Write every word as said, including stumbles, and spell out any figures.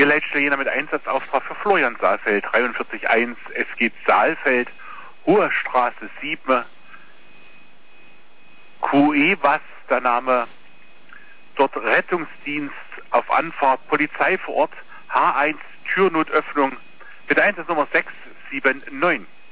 Hier Leitstelle Jena mit Einsatzauftrag für Florian Saalfeld, dreiundvierzig eins, es geht Saalfeld, Hohe Straße sieben, Q E was, der Name, dort Rettungsdienst auf Anfahrt, Polizei vor Ort, H eins, Türnotöffnung, bitte Einsatznummer sechs sieben neun.